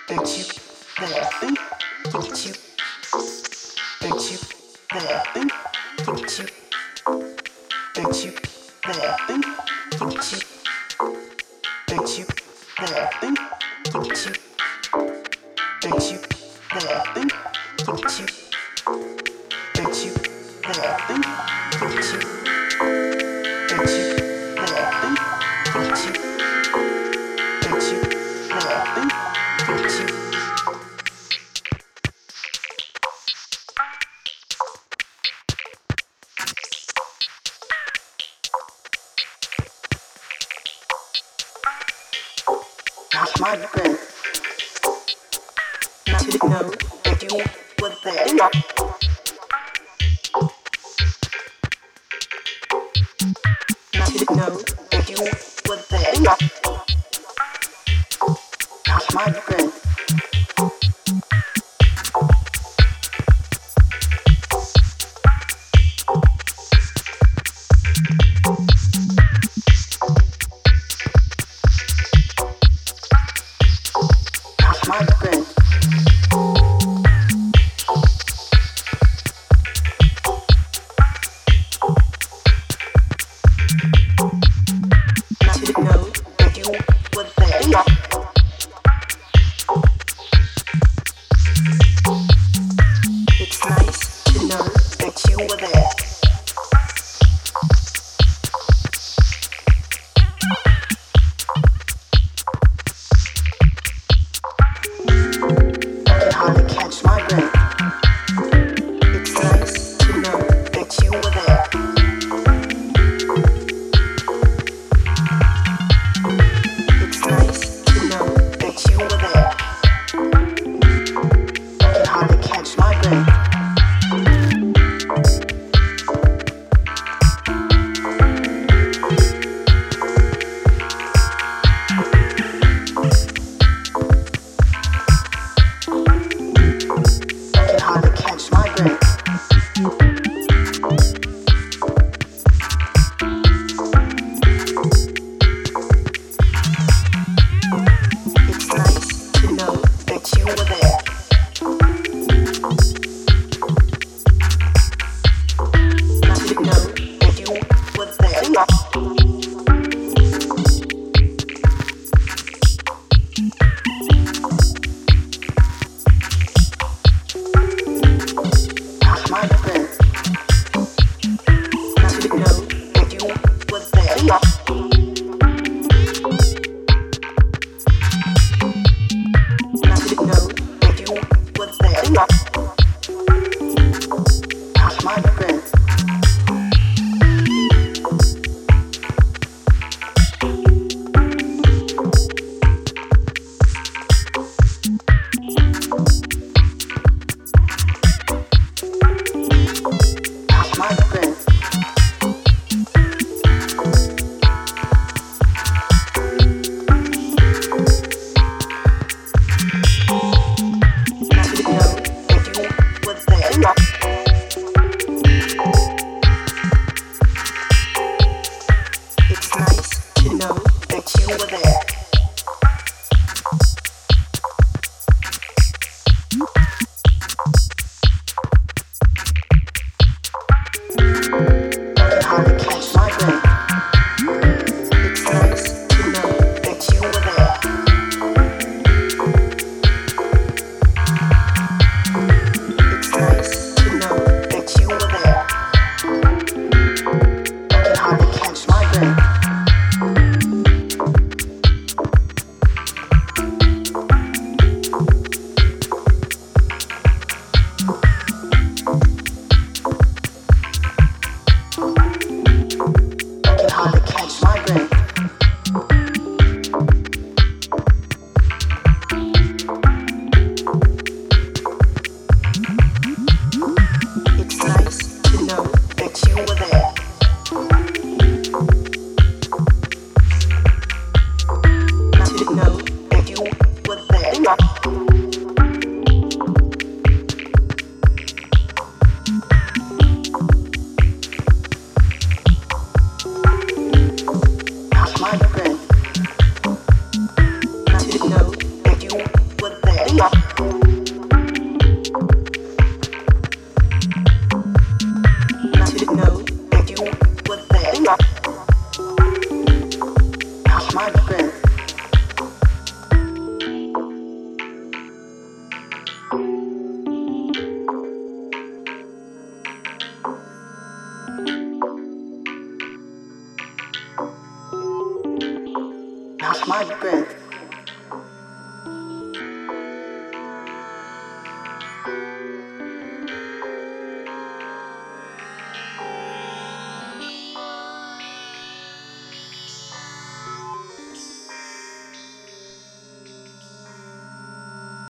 Don't you there, think you, don't you there, think you, don't you there, think you, don't you there, think you, don't you there, think you, don't you there, think you, don't you there, think you, don't you there, think you. Lost my breath. Not to know that you were there. Not to know that you were there. Lost my breath. My breath. Not to know that you were there. It's nice to know that you were there. Catch my breath. It's nice to know that you were there. It's nice to know that you were there. I can hardly catch my breath. Catch my breath. It's nice to know that you were there. Not to know that you were there. My breath. Not to know that you were there. Not to know that you were there. Lost my breath. My breath. Not to know that you were there. It's nice to know that you were there. Hardly catch my breath. It's nice to know that you were there. It's nice to know that you were there. I can hardly catch my breath. my breath.